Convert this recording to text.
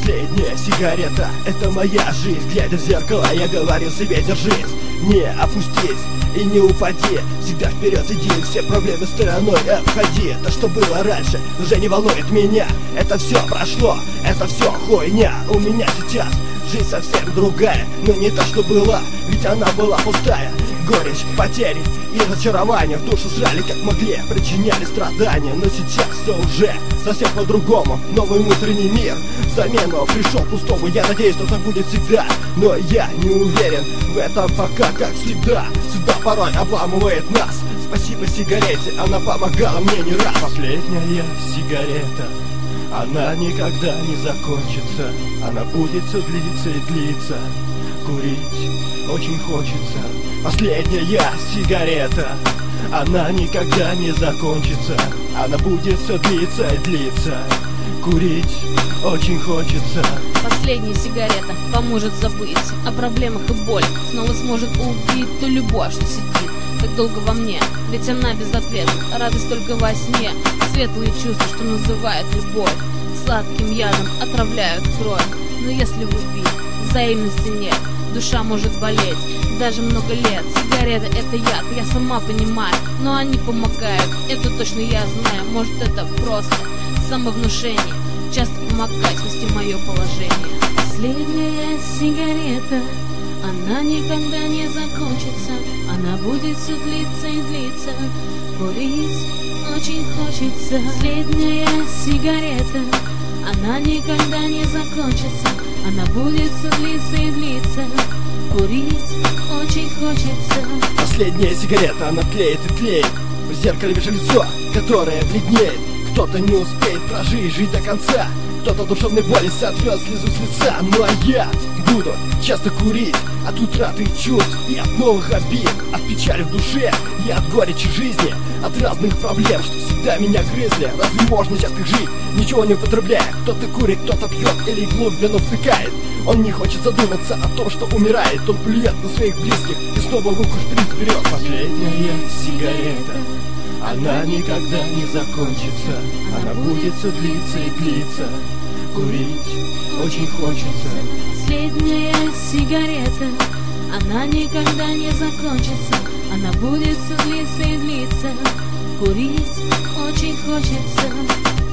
Последняя сигарета — это моя жизнь. Глядя в зеркало, я говорил себе: держись, не опустись и не упади. Всегда вперед иди, все проблемы стороной обходи. То, что было раньше, уже не волнует меня. Это все прошло, это все хуйня. У меня сейчас жизнь совсем другая, но не та, что была, ведь она была пустая. Горечь, потери и разочарования в душу сжали как могли, причиняли страдания. Но сейчас все уже совсем по-другому. Новый внутренний мир в замену пришел пустому. Я надеюсь, что так будет всегда, но я не уверен в этом пока, как всегда. Судьба порой обламывает нас. Спасибо сигарете, она помогала мне не раз. Последняя сигарета, она никогда не закончится. Она будет все длиться и длиться. Курить очень хочется. Последняя сигарета, она никогда не закончится. Она будет все длиться и длиться. Курить очень хочется. Последняя сигарета поможет забыть о проблемах и боли. Снова сможет убить ту любовь, что сидит так долго во мне. Ведь она без ответа, радость только во сне. Светлые чувства, что называют любовь, сладким ядом отравляют кровь. Но если любви взаимности нет, душа может болеть даже много лет. Сигареты — это яд, я сама понимаю, но они помогают, это точно я знаю. Может, это просто самовнушение, часто помогает спасти мое положение. Последняя сигарета, она никогда не закончится. Она будет все длиться и длиться. Курить очень хочется. Последняя сигарета, она никогда не закончится. Она будет все длиться и длиться. Курить очень хочется. Последняя сигарета, она тлеет и тлеет. В зеркале вижу лицо, которое бледнеет. Кто-то не успеет жить до конца. Кто-то душевной боли сотрет слезу с лица. Ну а я буду часто курить от утраты чувств и от новых обид, от печали в душе и от горечи жизни, от разных проблем, что всегда меня грызли. Разве можно часто жить, ничего не употребляя? Кто-то курит, кто-то пьет или иглу в вену втыкает. Он не хочет задуматься о том, что умирает. Он плюет на своих близких и снова руку шприц берет. Последняя сигарета, она никогда не закончится. Она будет все длиться и длиться. Курить очень хочется. Последняя сигарета, она никогда не закончится. Она будет все длиться и длиться. Курить очень хочется.